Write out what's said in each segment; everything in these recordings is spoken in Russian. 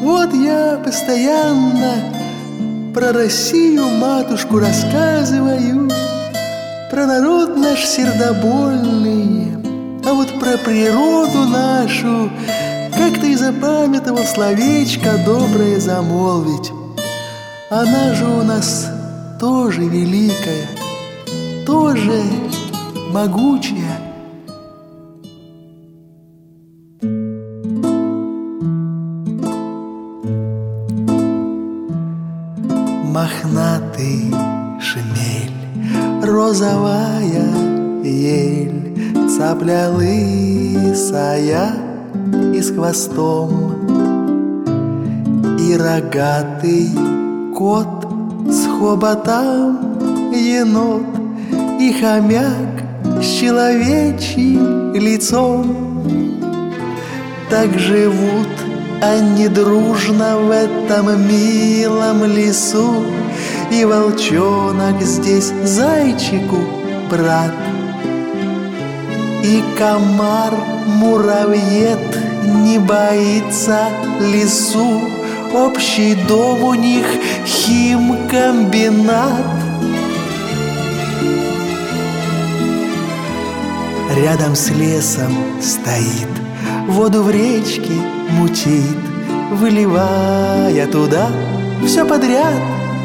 Вот я постоянно про Россию матушку рассказываю, про народ наш сердобольный, а вот про природу нашу как-то и запамятовал словечко доброе замолвить. Она же у нас тоже великая, тоже могучая. Мохнатый шмель, розовая ель, цапля лысая и с хвостом, и рогатый кот с хоботом, енот и хомяк с человечьим лицом. Так живут они дружно в этом милом лесу, и волчонок здесь зайчику брат, и комар-муравьед не боится лесу. Общий дом у них химкомбинат. Рядом с лесом стоит, воду в речке мутит, выливая туда все подряд.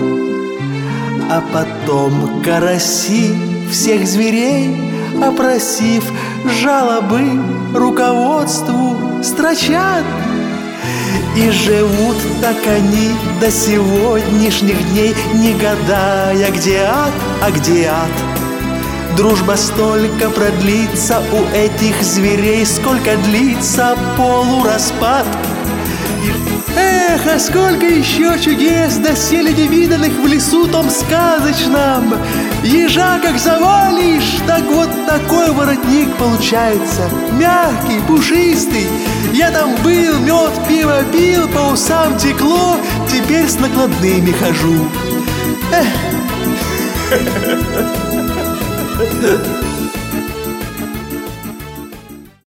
А потом караси всех зверей, опросив жалобы руководству, строчат. И живут так они до сегодняшних дней, не гадая, где ад, а где ад. Дружба столько продлится у этих зверей, сколько длится полураспад. Эх, а сколько еще чудес доселе невиданных в лесу том сказочном! Ежа как завалишь, так вот такой воротник получается, мягкий, пушистый. Я там был, мед, пиво пил, по усам текло, теперь с накладными хожу. Эх.